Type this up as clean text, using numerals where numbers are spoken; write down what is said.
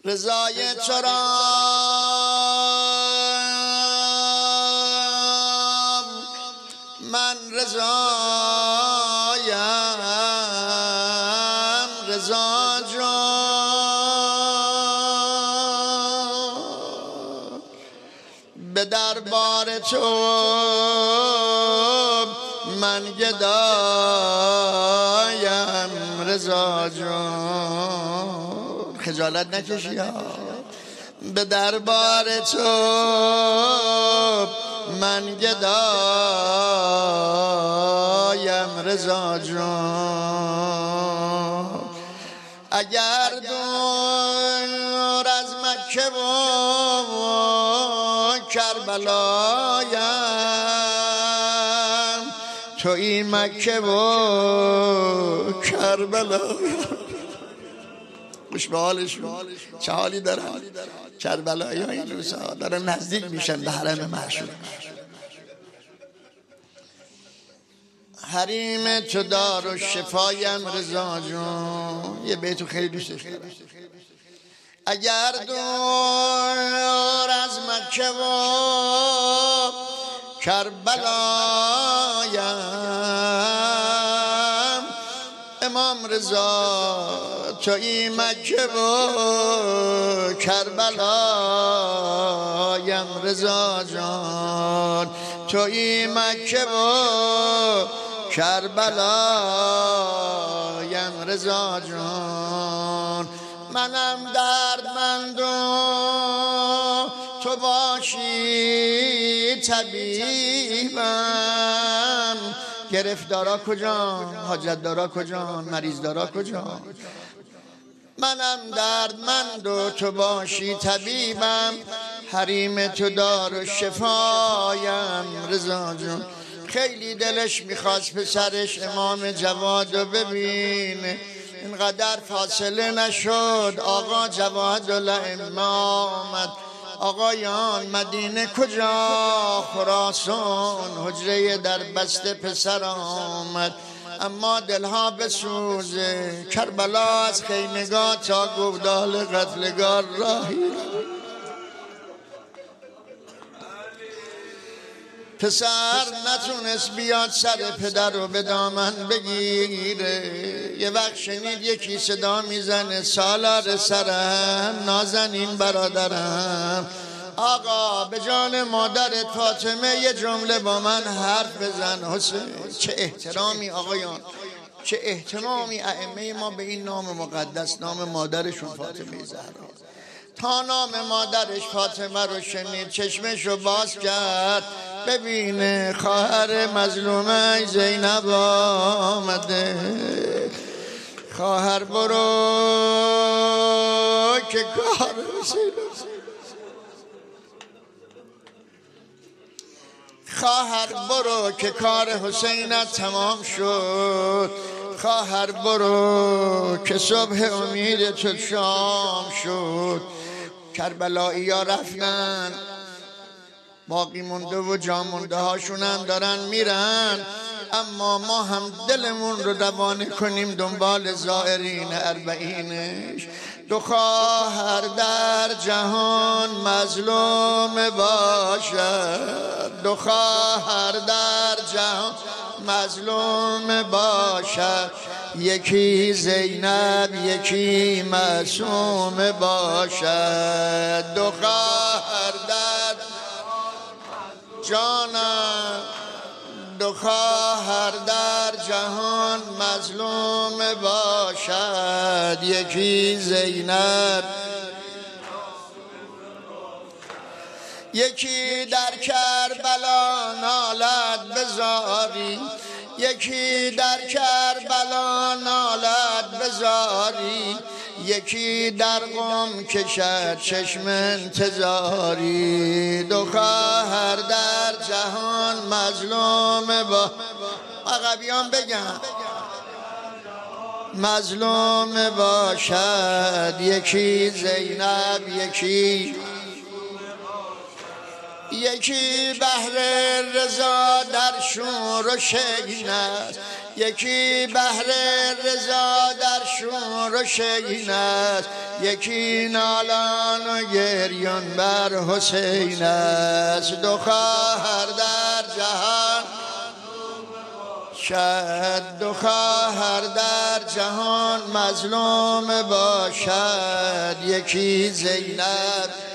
رضای تو را من رضایم رضا جان به دربار تو من گدایم رضا جان خجالت نکشی ها به دربار تو من گدایم رضا جان اگر دور از مکه و کربلایم تویی مکه و کربلایم خوش به حالشون چه حالی دارن کربلایی ها این روزها دارن نزدیک میشن به حرم معشوق حریم تو دار و شفایم رضا جون یه بیتو خیلی دوستش دارم اگر دور از مکه و کربلایم امام رضا تویی مکه و کربلایم رضا جان تویی مکه و کربلایم رضا جان منم دردمند و تو باشی طبیبم گرفتارا کجان حاجت دارا کجان مریض دارا کجان منم دردمند و تو باشی طبیبم حریم تو دار و شفایم رضا جان خیلی دلش میخواست پسرش امام جواد رو ببینه اینقدر فاصله نشد آقا جواد الائمه آمد آقایان مدینه کجا خراسان حجره در بسته پسر آمد اما دلها بسوزه کربلا از خیمگاه تا گودال قتلگاه راهی پسر نتونست بیاد سر پدر رو به دامن بگیره یه وقت شنید یکی صدا میزنه سالار سرم نازنین برادرم آقا به جان مادرت فاطمه یه جمله با من حرف بزن حسین چه احترامی آقایان چه احترامی ائمه ما به این نام مقدس نام مادرشون فاطمه زهرا تا نام مادرش فاطمه رو شنید چشمش رو باز کرد ببینه خواهر مظلومه زینب آمده خواهر برو که کار خواهر برو که کار حسینت تمام شد خواهر برو که صبح امید تو شام شد کربلایی ها رفتن باقی مونده و جا مونده هاشونم دارن میرن اما ما هم دلمون رو روانه کنیم دنبال زائرین اربعینش دو خواهر در جهان مظلوم باشد دو خواهر در جهان مظلوم باشد یکی زینب یکی معصوم باشد دو خواهر در جانم دو خواهر در جهان مظلوم باشد یکی زینب یکی در کربلا نالد بزاری یکی در کربلا نالد بزاری یکی در قم کشد چشم انتظاری دو خواهر در جهان مظلوم با عقبیان بگن مظلوم باشد یکی زینب یکی بحر رضا در شور و شین است یکی بهر رضا در شور و شین است، یکی نالان و گریان بر حسین است. دو خواهر در جهان شد، دو خواهر در جهان مظلوم باشد، یکی زینب